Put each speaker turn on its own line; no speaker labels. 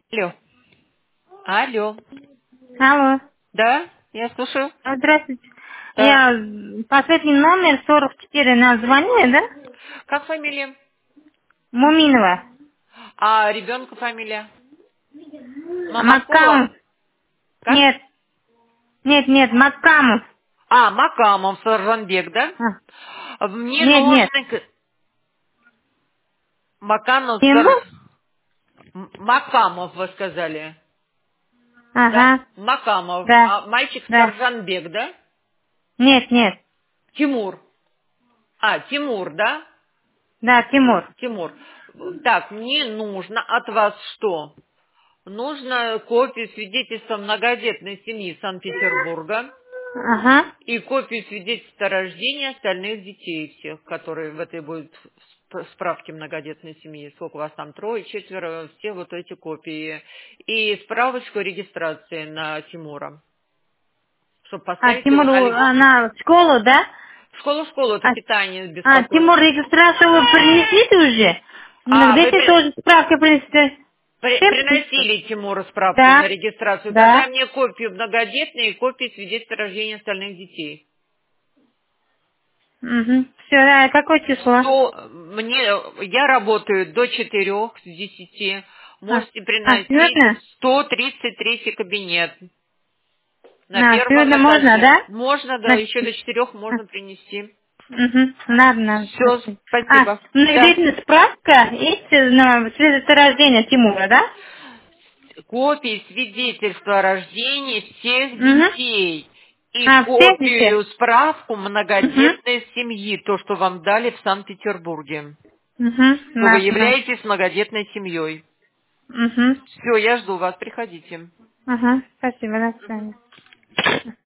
Алло. Алло.
Алло.
Да, я слушаю.
Здравствуйте.
Да.
Я последний номер 44 название, да?
Как фамилия?
Муминова.
А ребенка фамилия? Мамакулова?
Макамов.
Как?
Нет. Нет, Макамов.
А, Макамов, Саржанбек, да?
А,
Мне
нет.
нужно... Макамов,
Ему?
Макамов, вы сказали. Да?
Ага.
Макамов.
Да.
А мальчик
Да.
Саржанбек, да?
Нет.
Тимур. А, Тимур, да?
Да, Тимур.
Тимур. Так, мне нужно от вас что? Нужно копию свидетельства многодетной семьи Санкт-Петербурга
Ага.
и копию свидетельства о рождении остальных детей всех, которые в этой будут справке многодетной семьи. Сколько у вас там, трое, четверо, все вот эти копии. И справочку о регистрации на Тимура, чтобы
А
поставить его
Тимур,
на лист.
она в школу, да?
В школу, это питание
Тимур,
бесплатное.
регистрацию вы принесли уже?
А, вы
Где-то тоже справки принесли? Всем принесли?
приносили Тимуру справку на
Да.
регистрацию. Тогда
Да.
мне копию многодетной и копию свидетельства о рождении остальных детей.
Угу. Все, какое число?
Я работаю до 4 с 10. Можете приносить
Сегодня?
133 кабинет. На первом
Сегодня можно,
этаже.
да?
Можно, да, еще до 4 можно принести.
Угу. Надо.
Все,
Спасибо.
спасибо. Да.
Многодетная справка есть на свидетельство рождения Тимура, да?
Копии свидетельства о рождении всех
Угу.
детей и
Всех детей?
копию справку
Угу.
многодетной семьи, то, что вам дали в Санкт-Петербурге,
Угу.
что вы
Ладно.
являетесь многодетной семьей.
Угу.
Все, я жду вас, приходите.
Ага. Спасибо, до свидания.